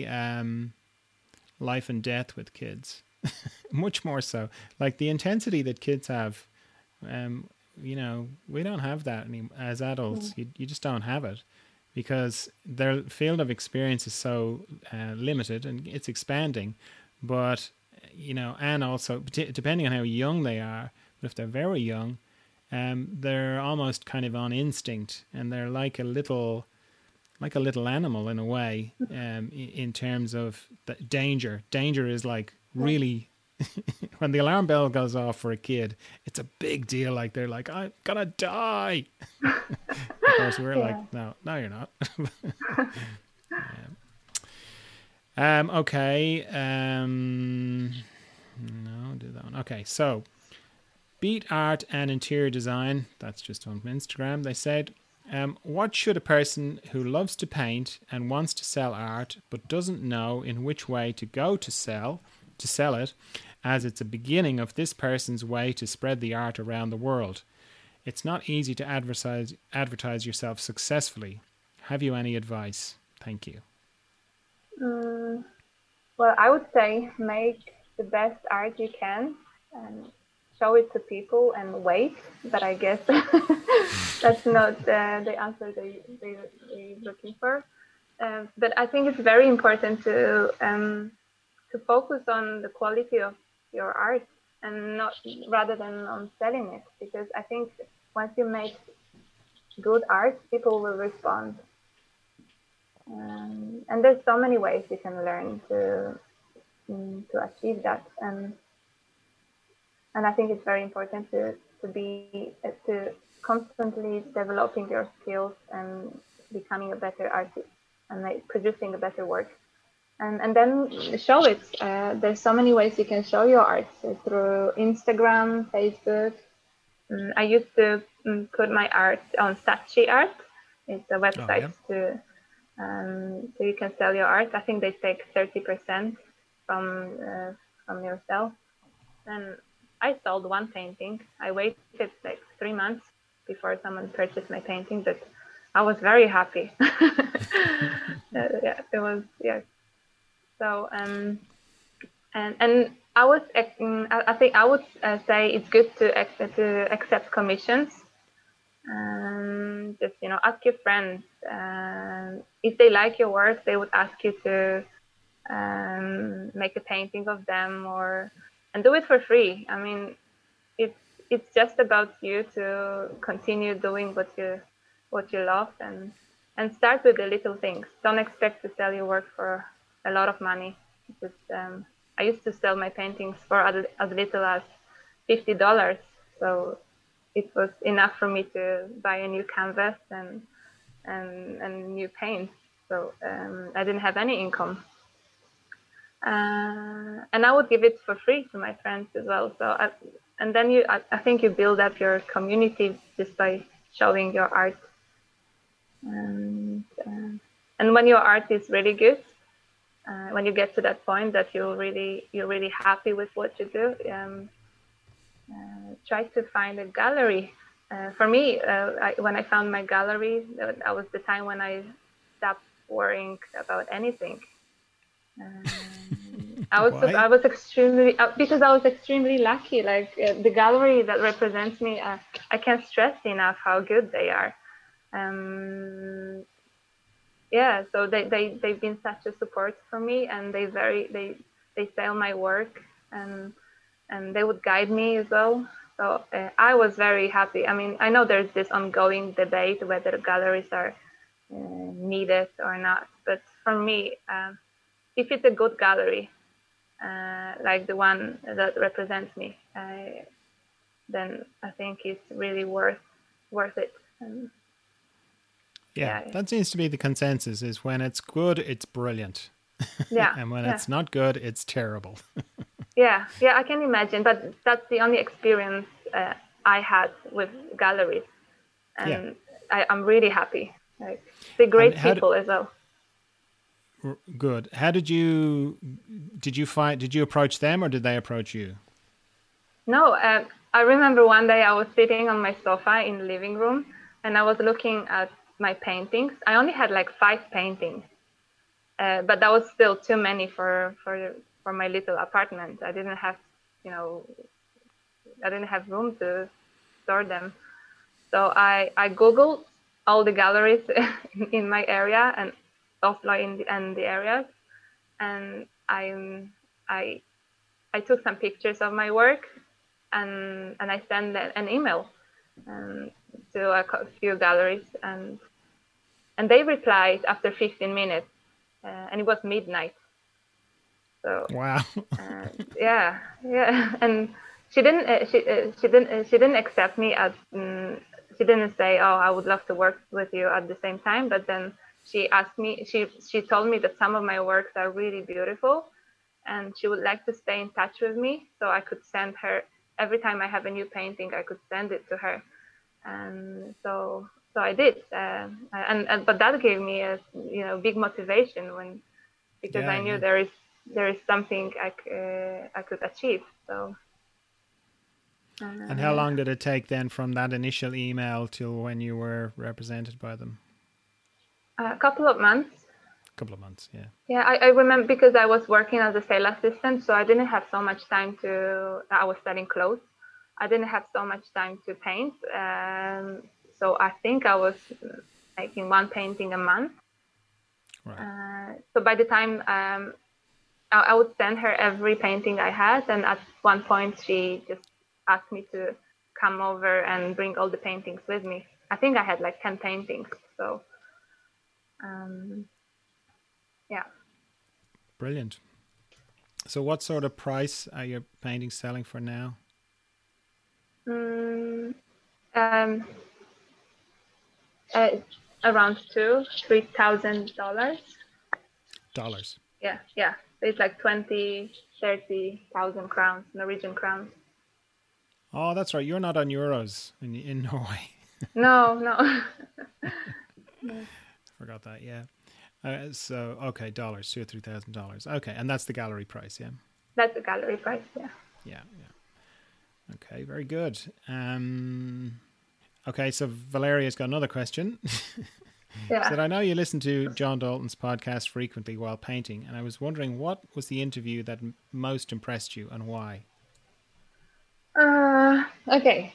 life and death with kids, much more so. Like the intensity that kids have, um, we don't have that as adults. Mm. You just don't have it because their field of experience is so limited and it's expanding. But, and also depending on how young they are, but if they're very young, they're almost kind of on instinct and they're like a little animal in a way, in terms of the danger. Danger is like Yeah. really, when the alarm bell goes off for a kid, it's a big deal. Like they're like, I'm gonna die. Of course, we're like, Yeah. no, you're not. Okay. No, do that one. Okay, so Beat Art and Interior Design. That's just on Instagram. They said, what should a person who loves to paint and wants to sell art but doesn't know in which way to go to sell it, as it's a beginning of this person's way to spread the art around the world? It's not easy to advertise yourself successfully. Have you any advice? Thank you. Mm, well, I would say make the best art you can and show it to people and wait. But I guess that's not the answer they're looking for. But I think it's very important to focus on the quality of your art, and not rather than on selling it, because I think once you make good art, people will respond. And there's so many ways you can learn to achieve that. And I think it's very important to constantly developing your skills and becoming a better artist and producing a better work. And then show it. There's so many ways you can show your art through Instagram, Facebook. I used to put my art on Saatchi Art. It's a website so you can sell your art. I think they take 30% from your sale. And I sold one painting. I waited like 3 months before someone purchased my painting, but I was very happy. Yeah, it was, yeah. So, and I think I would say it's good to accept commissions. Just ask your friends. If they like your work, they would ask you to make a painting of them, and do it for free. I mean, it's just about you to continue doing what you love, and start with the little things. Don't expect to sell your work for a lot of money. I used to sell my paintings for as little as $50, so it was enough for me to buy a new canvas and new paint. So I didn't have any income. And I would give it for free to my friends as well. And then I think you build up your community just by showing your art. And when your art is really good, when you get to that point that you're really happy with what you do, try to find a gallery. For me, when I found my gallery, that was the time when I stopped worrying about anything. I was extremely because I was extremely lucky. Like the gallery that represents me, I can't stress enough how good they are. Yeah, so they've been such a support for me, and they sell my work, and they would guide me as well. So I was very happy. I mean, I know there's this ongoing debate whether galleries are needed or not, but for me, if it's a good gallery, like the one that represents me, then I think it's really worth it. Yeah, that seems to be the consensus: is when it's good, it's brilliant. Yeah, and when it's not good, it's terrible. yeah, I can imagine, but that's the only experience I had with galleries, and I'm really happy. Like, they're great people as well. Good. How did you approach them, or did they approach you? No, I remember one day I was sitting on my sofa in the living room, and I was looking at my paintings. I only had like 5 paintings, but that was still too many for my little apartment. I didn't have room to store them. So I Googled all the galleries in my area and Oslo and the areas, and I took some pictures of my work, and I sent an email to a few galleries, and they replied after 15 minutes, and it was midnight. So wow. Yeah, and she didn't accept me as she didn't say, oh, I would love to work with you at the same time, but then she asked me, she told me that some of my works are really beautiful, and she would like to stay in touch with me, so I could send her every time I have a new painting, I could send it to her. And so I did, but that gave me a big motivation because I knew there is something I could achieve. So. And how long did it take then from that initial email till when you were represented by them? A couple of months. Yeah. Yeah, I remember because I was working as a sales assistant, so I didn't have so much time I was selling clothes. I didn't have so much time to paint. So I think I was making one painting a month. Right. So by the time I would send her every painting I had, and at one point she just asked me to come over and bring all the paintings with me. I think I had like 10 paintings. So Yeah. Brilliant. So what sort of price are your paintings selling for now? Mm, um, uh, Around $2,000-3,000. Dollars. Yeah, yeah. It's like 20,000-30,000 crowns, Norwegian crowns. Oh, that's right. You're not on euros in Norway. No, no. No. Forgot that. Yeah. So okay, dollars, $2,000 or $3,000. Okay, and that's the gallery price. Yeah. That's the gallery price. Yeah. Yeah. Yeah. Okay. Very good. Okay, so Valeria's got another question. Yeah. Said, I know you listen to John Dalton's podcast frequently while painting, and I was wondering what was the interview that most impressed you and why? Okay.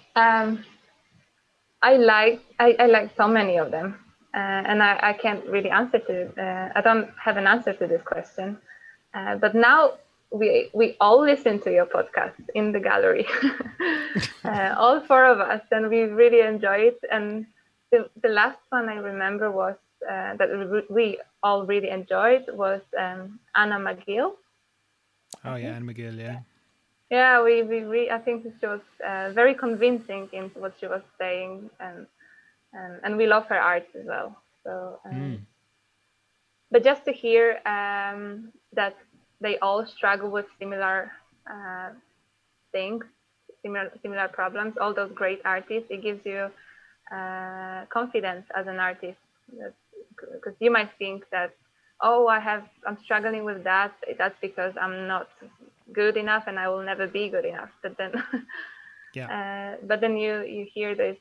I like so many of them, and I can't really answer to. I don't have an answer to this question. But now we all listen to your podcast in the gallery, all four of us, and we really enjoy it. And the last one I remember was that we all really enjoyed was Anna McGill. Oh yeah, Anne McGill, yeah. Yeah, I think she was very convincing in what she was saying, and we love her art as well. So, but just to hear that they all struggle with similar things, similar problems, all those great artists, it gives you confidence as an artist. Because you might think that, oh, I'm struggling with that. That's because I'm not good enough and I will never be good enough. But then, but then you hear this,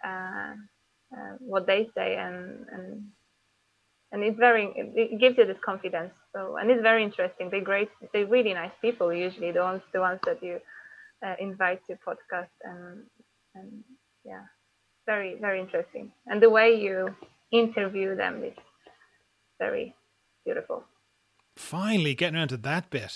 what they say, and it gives you this confidence. So, and it's very interesting. They're really nice people usually. The ones that you invite to podcast, and yeah, very, very interesting. And the way you interview them is very beautiful. Finally getting around to that bit.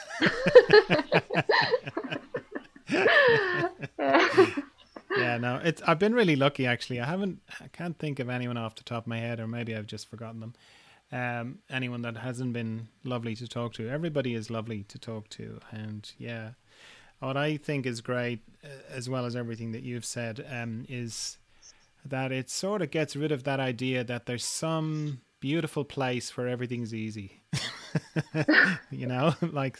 Yeah, no, I've been really lucky actually. I can't think of anyone off the top of my head, or maybe I've just forgotten them. Anyone that hasn't been lovely to talk to. Everybody is lovely to talk to, and yeah, what I think is great, as well as everything that you've said, is that it sort of gets rid of that idea that there's some beautiful place where everything's easy. You know, like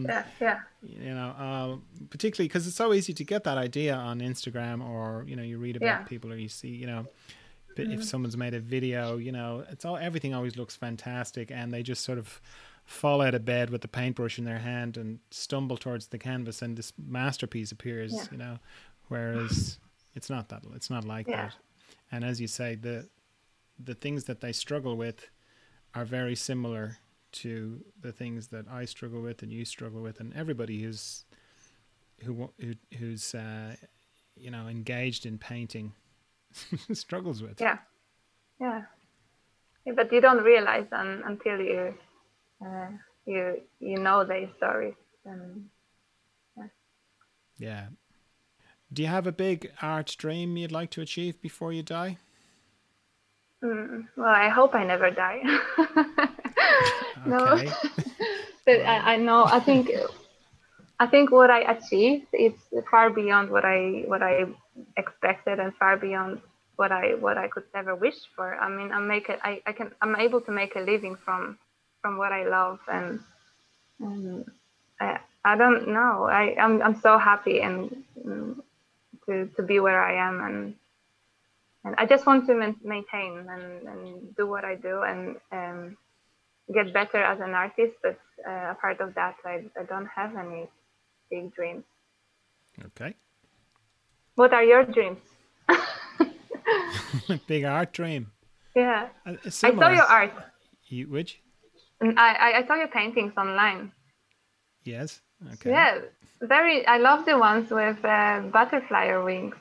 particularly because it's so easy to get that idea on Instagram, or you read about people, or you see, if someone's made a video, everything always looks fantastic, and they just sort of fall out of bed with the paintbrush in their hand and stumble towards the canvas, and this masterpiece appears. Whereas it's not like that. And as you say, the things that they struggle with are very similar to the things that I struggle with and you struggle with, and everybody who's engaged in painting struggles with. Yeah, but you don't realize until you know their stories. Yeah. Do you have a big art dream you'd like to achieve before you die? Well, I hope I never die. No, but I know. I think what I achieved is far beyond what I expected, and far beyond what I could ever wish for. I mean, I'm able to make a living from what I love, and I don't know. I'm so happy and to be where I am, and I just want to maintain and do what I do, and get better as an artist. But apart of that, I don't have any big dreams. Okay. What are your dreams? Big art dream. Yeah. I saw your art. Which? I saw your paintings online. Yes. Okay. Yeah. I love the ones with butterfly wings.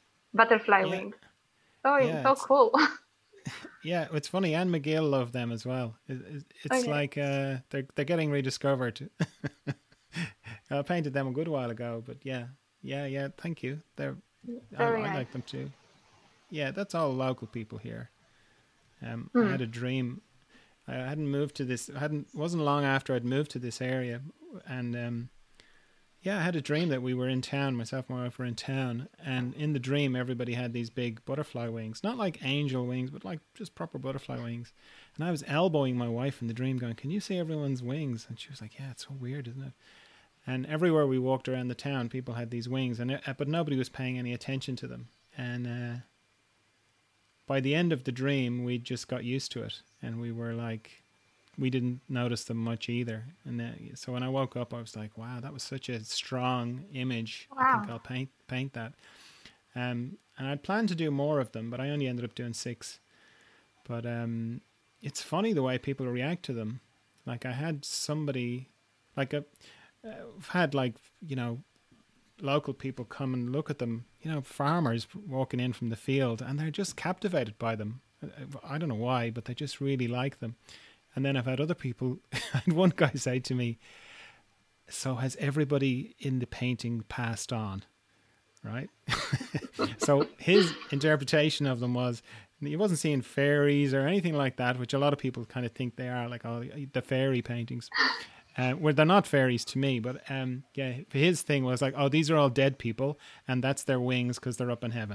So cool. Yeah, it's funny. Anne McGill loved them as well. It's like they're getting rediscovered. I painted them a good while ago, but yeah. Thank you. I like them too. Yeah, that's all local people here. I had a dream I hadn't moved to this. Wasn't long after I'd moved to this area, and yeah, I had a dream that we were in town. Myself and my wife were in town, and in the dream, everybody had these big butterfly wings, not like angel wings, but like just proper butterfly wings. And I was elbowing my wife in the dream, going, "Can you see everyone's wings?" And she was like, "Yeah, it's so weird, isn't it?" And everywhere we walked around the town, people had these wings, but nobody was paying any attention to them. And by the end of the dream, we just got used to it, and we were like, we didn't notice them much either. And so when I woke up, I was like, "Wow, that was such a strong image. Wow. I think I'll paint that." And I planned to do more of them, but I only ended up doing 6. But it's funny the way people react to them. Like I had somebody, like I've had like, local people come and look at them, farmers walking in from the field, and they're just captivated by them. I don't know why, but they just really like them. And then I've had other people, I had one guy say to me, "So has everybody in the painting passed on?" Right? So his interpretation of them was, he wasn't seeing fairies or anything like that, which a lot of people kind of think they are, like the fairy paintings. Where they're not fairies to me, but yeah, his thing was like, "Oh, these are all dead people, and that's their wings because they're up in heaven."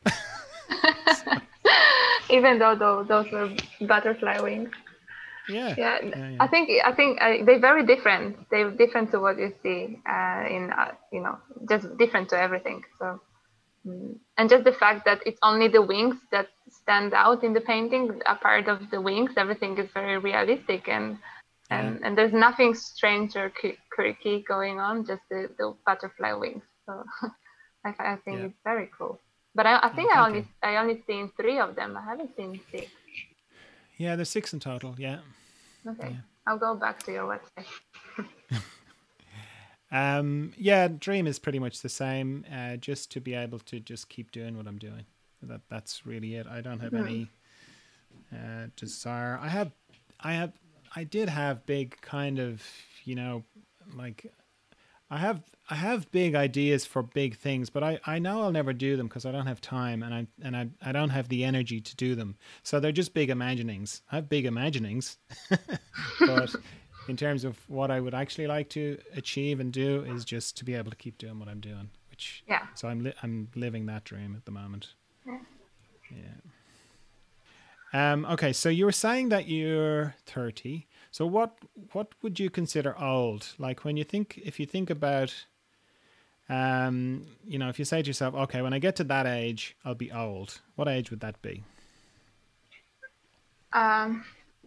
Even though those were butterfly wings. Yeah. Yeah. I think they're very different. They're different to what you see just different to everything. So, and just the fact that it's only the wings that stand out in the painting. A part of the wings, everything is very realistic and there's nothing strange or quirky going on. Just the butterfly wings. So, I think it's very cool. But I think I only seen 3 of them. I haven't seen 6. Yeah, there's 6 in total. Yeah. Okay, yeah. I'll go back to your website. Yeah, dream is pretty much the same. Just to be able to just keep doing what I'm doing. That's really it. I don't have any desire. I did have big kind of, like. I have big ideas for big things, but I know I'll never do them because I don't have time and I don't have the energy to do them. So they're just big imaginings. I have big imaginings, but in terms of what I would actually like to achieve and do is just to be able to keep doing what I'm doing. So I'm living that dream at the moment. Yeah. Okay, so you were saying that you're 30. So what would you consider old? Like if you think about, if you say to yourself, "Okay, when I get to that age, I'll be old." What age would that be? I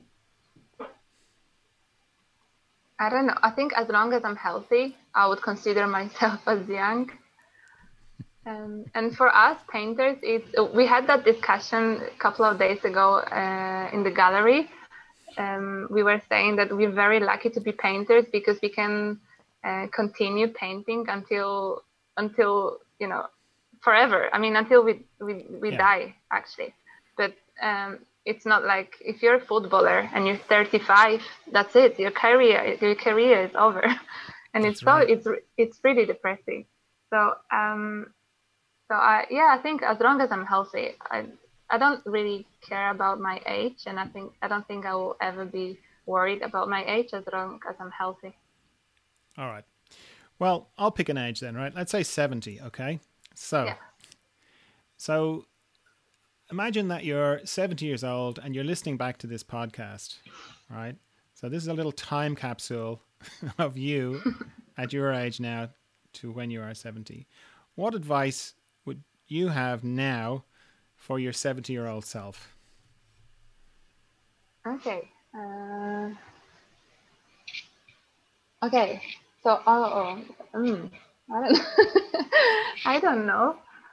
don't know. I think as long as I'm healthy, I would consider myself as young. And for us painters, we had that discussion a couple of days ago in the gallery. We were saying that we're very lucky to be painters because we can continue painting until forever. I mean, until we die, actually. But it's not like if you're a footballer and you're 35, that's it. Your career is over, and it's really depressing. So I think as long as I'm healthy, I don't really care about my age, and I don't think I will ever be worried about my age as long as I'm healthy. All right. Well, I'll pick an age then, right? Let's say 70, okay? So imagine that you're 70 years old and you're listening back to this podcast, right? So this is a little time capsule of you at your age now to when you are 70. What advice would you have now for your 70-year-old self? Okay. Okay. So, I don't I don't know.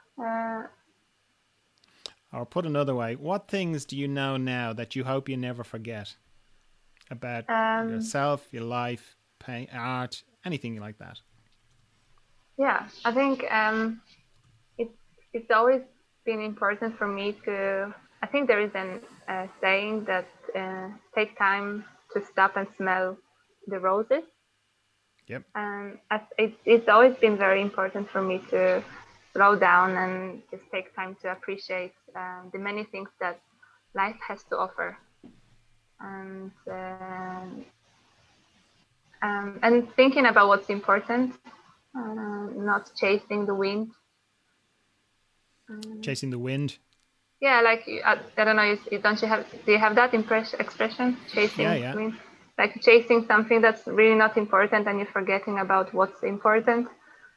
Or put another way, what things do you know now that you hope you never forget about yourself, your life, art, anything like that? Yeah, I think it's always been important for me to. I think there is a saying that take time to stop and smell the roses. Yep. And it's always been very important for me to slow down and just take time to appreciate the many things that life has to offer. and thinking about what's important, not chasing the wind. Chasing the wind. Yeah, like I don't know. Don't you have? Do you have that expression? Chasing Yeah. wind, like chasing something that's really not important, and you're forgetting about what's important.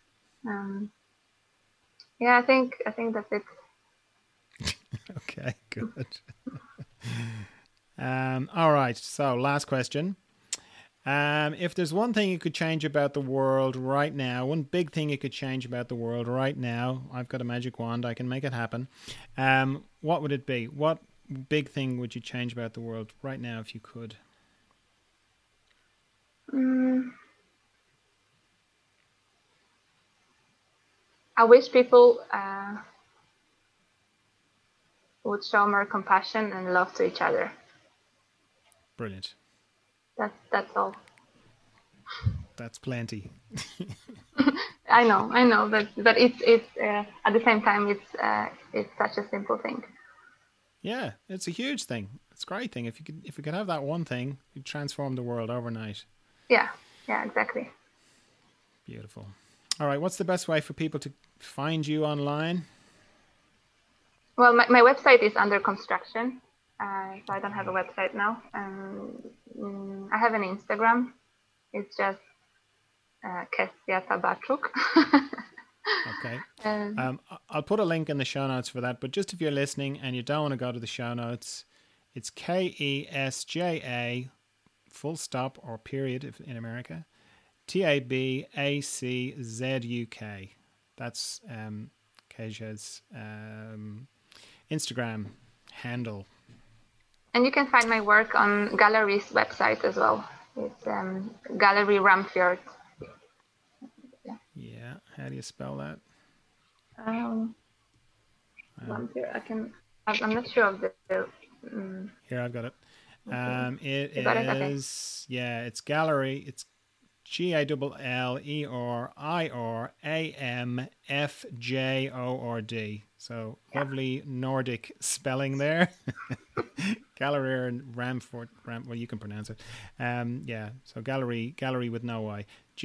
Yeah, I think that's it. Okay, good. All right. So, last question. If there's one thing you could change about the world right now, one big thing you could change about the world right now, I've got a magic wand, I can make it happen. What would it be? What big thing would you change about the world right now if you could? I wish people would show more compassion and love to each other. Brilliant. That's all. That's plenty. I know, but it's at the same time it's such a simple thing. Yeah, it's a huge thing. It's a great thing. If you could have that one thing, you'd transform the world overnight. Yeah, exactly. Beautiful. All right, what's the best way for people to find you online? Well, my website is under construction, so I don't have a website now. I have an Instagram. It's just Kessia Tabachuk. Okay. I'll put a link in the show notes for that, but just if you're listening and you don't want to go to the show notes, it's Kesja, full stop or period if in America, Tabachzuk. That's Kesha's Instagram handle. And you can find my work on Gallery's website as well. It's Gallery Ramfjord. Yeah. How do you spell that? Ramfjord. I'm not sure of the. Here, I've got it. Okay. It is. Okay. Yeah, it's Gallery. It's GALLERIRAMFJORD. So lovely Nordic spelling there. Gallery and Ramfjord. Well, you can pronounce it. Yeah. So gallery with no Y.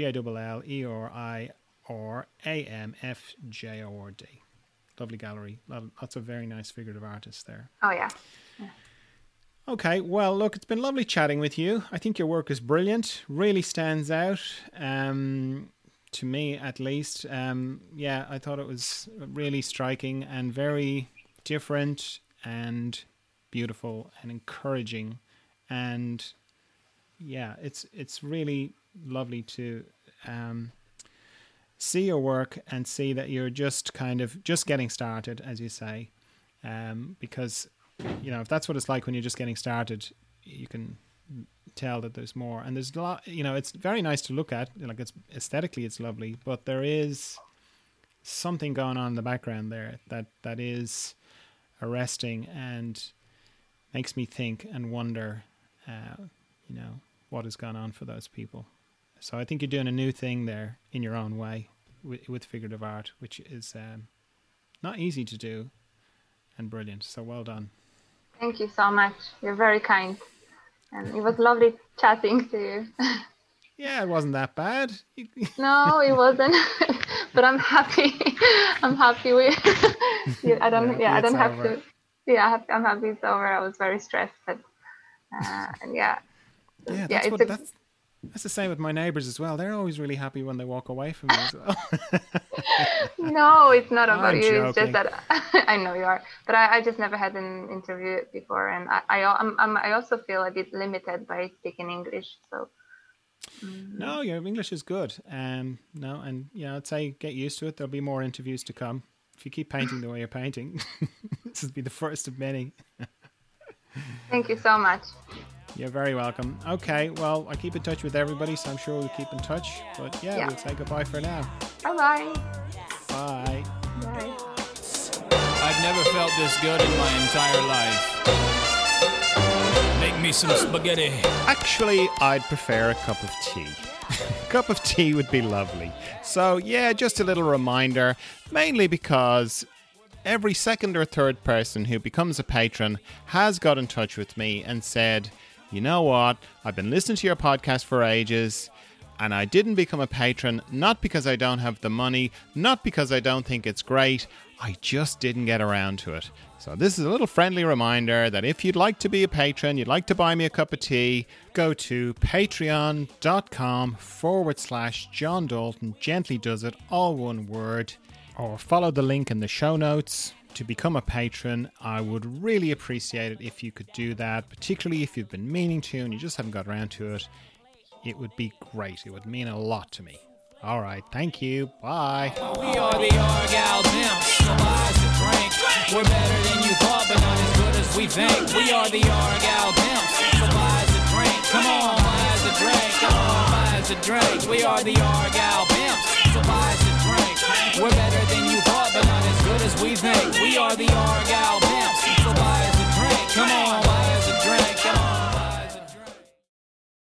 GALLERIRAMFJORD. Lovely gallery. Lots of very nice figurative artists there. Oh yeah. Okay, well, look, it's been lovely chatting with you. I think your work is brilliant, really stands out, to me at least. Yeah, I thought it was really striking and very different and beautiful and encouraging. And yeah, it's really lovely to see your work and see that you're just getting started, as you say, because if that's what it's like when you're just getting started, you can tell that there's more. And there's a lot, it's very nice to look at. Like, it's aesthetically, it's lovely, but there is something going on in the background there that is arresting and makes me think and wonder, what has gone on for those people. So I think you're doing a new thing there in your own way with figurative art, which is not easy to do and brilliant. So well done. Thank you so much. You're very kind. And it was lovely chatting to you. Yeah, it wasn't that bad. No, it wasn't. But I'm happy. I'm happy with. I don't have to. Yeah, I'm happy it's over. I was very stressed, but and yeah. That's the same with my neighbours as well. They're always really happy when they walk away from me as well. No, it's not about I'm you. joking. It's just that I know you are, but I just never had an interview before, and I also feel a bit limited by speaking English. So. No, your English is good. No, and I'd say get used to it. There'll be more interviews to come. If you keep painting the way you're painting, this will be the first of many. Thank you so much. You're very welcome. Okay, well, I keep in touch with everybody, so I'm sure we'll keep in touch. But yeah. We'll say goodbye for now. Bye-bye. Bye. Bye. I've never felt this good in my entire life. Make me some spaghetti. Actually, I'd prefer a cup of tea. A cup of tea would be lovely. So yeah, just a little reminder, mainly because every second or third person who becomes a patron has got in touch with me and said, you know what? I've been listening to your podcast for ages, and I didn't become a patron, not because I don't have the money, not because I don't think it's great. I just didn't get around to it. So this is a little friendly reminder that if you'd like to be a patron, you'd like to buy me a cup of tea, go to patreon.com/John Dalton. Gently does it, all one word. Or follow the link in the show notes to become a patron. I would really appreciate it if you could do that, particularly if you've been meaning to and you just haven't got around to it. It would be great. It would mean a lot to me. All right. Thank you. Bye. We are the Argyle Pimps. So buy us a drink. We're better than you thought, but not as good as we think. We are the Argyle Pimps. So buy us a drink. Come on, buy us a drink. Come on, buy us a drink. We are the Argyle Pimps. So buy us a drink. We're better than you thought, but not as good as we think. We are the Argyle Pimps. So buy us a drink. Come on, buy